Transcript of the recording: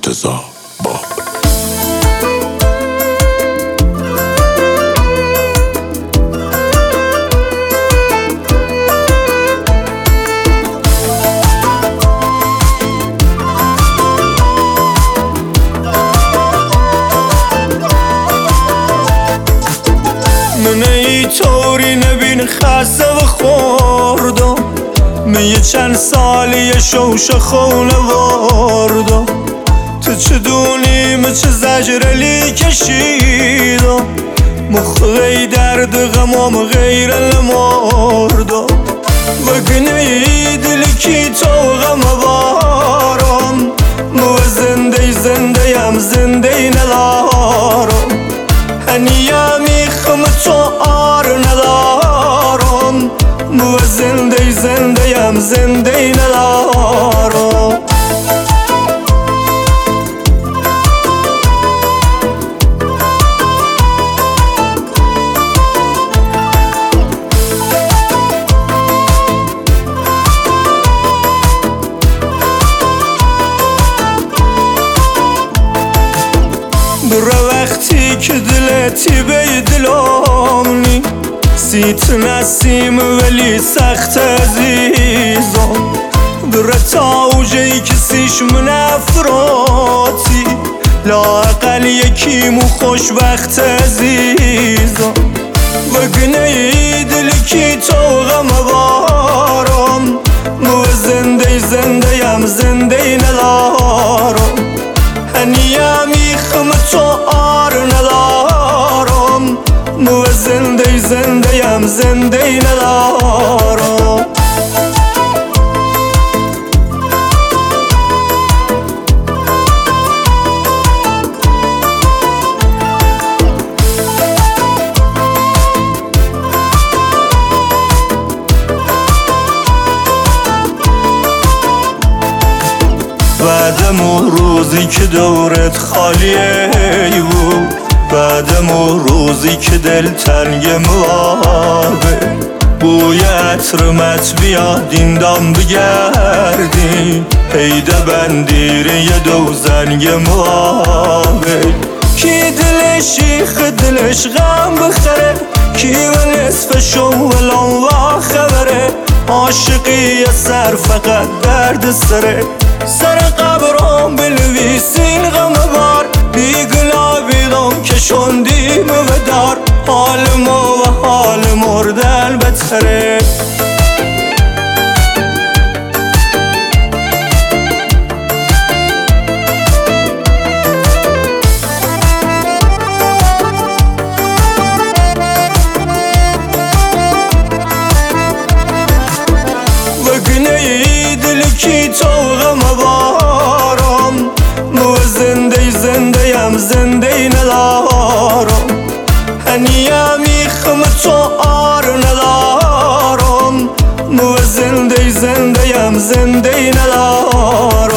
مرتضی باب. من ای طوری نبین خسته و خوردم، من چند سالی شوش خونه وردم. تو چه دونی من چه زجرلی کشیدم، مخی درد غمام غیر المردم. وگنی دلی کی تو غم بارم، مو زنده زنده ندارم. هنیا میخم تو آر ندارم، مو زنده ندارم. بره وقتی که دلتی به دلم نی، سیت نسیم ولی سخت عزیزم. بره تا اوجی کسیش من افراتی، لااقل یکی مو خوشبخت عزیزم. وگنه دل کی تو غم بارم، مو زنده ندارم. هنیا میخم تو آر ندارم، مو زنده ندارم. بعدم روزی که دورت خالیه بود، بعدم روزی که دل تنگ موابه، بوی عطرمت بیاد این دام بگردی، پیده بندیر یه دو زنگ موابه. کی دلش شیخ دلش غم بخره، کی و نصف شولان و خبره. عاشقی سر فقط درد سره، سر قبرم بنویسین غم بار. بیگلا بیدم کشوندیم و دار، حال ما و حال مردن بتره. وگنه دل کی تو غم بارم، مو زنده ندارم. هنیا میخم تو آر ندارم، مو زنده ندارم.